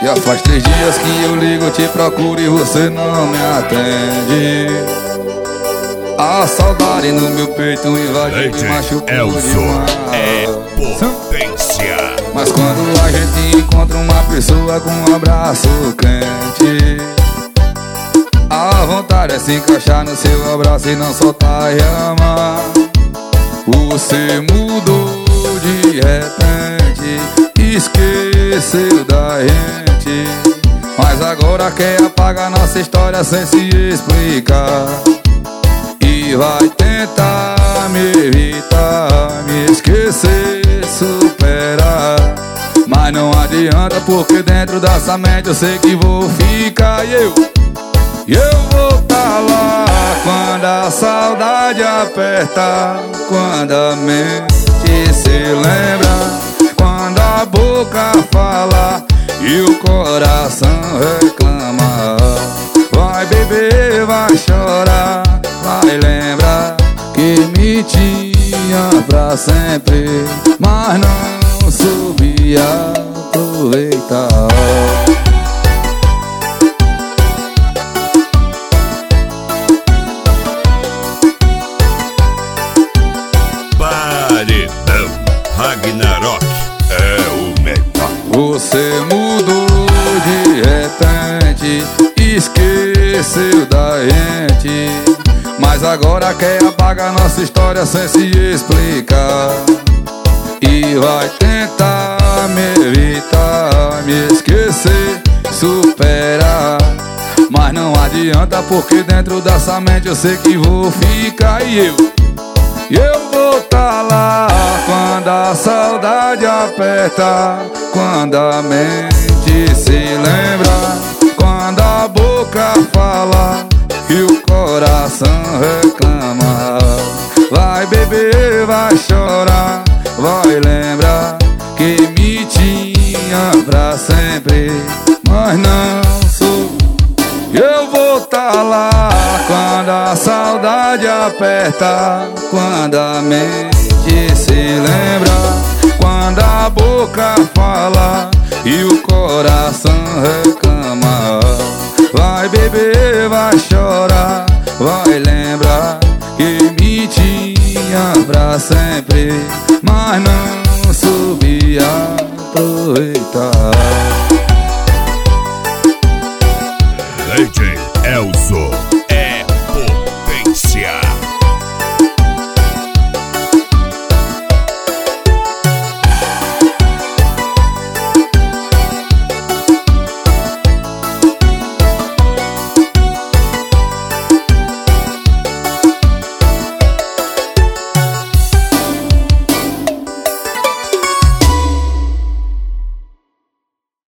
Já faz 3 dias que eu ligo, te procuro e você não me atende. A saudade no meu peito invade e machucou demais. É potência. Mas quando a gente encontra uma pessoa com um abraço quente, a vontade é se encaixar no seu abraço e não soltar e amar. Você mudou de repente, esqueceu da gente, mas agora quer apagar nossa história sem se explicar. E vai tentar me evitar, me esquecer, superar, mas não adianta, porque dentro dessa mente eu sei que vou ficar. E eu vou tá lá quando a saudade aperta, quando a mente se lembra, quando a boca fala e o coração reclama. Vai beber, vai chorar, vai lembrar que me tinha pra sempre, mas não soube aproveitar. Paredão Ragnarok é o melhor. Você mudou de repente, esqueceu da gente, mas agora quer apagar nossa história sem se explicar. E vai tentar me evitar, me esquecer, superar, mas não adianta, porque dentro dessa mente eu sei que vou ficar. E eu vou tá lá quando a saudade aperta, quando a mente se lembra, quando a boca fala e o coração reclama. Vai beber, vai chorar, vai lembrar que me tinha pra sempre, mas não sou. Eu vou tá lá quando a saudade aperta, quando a mente se lembra, quando a boca fala e o coração reclama. Vai beber, vai chorar, vai lembrar que me tinha pra sempre, mas não soube aproveitar. DJ Elzo.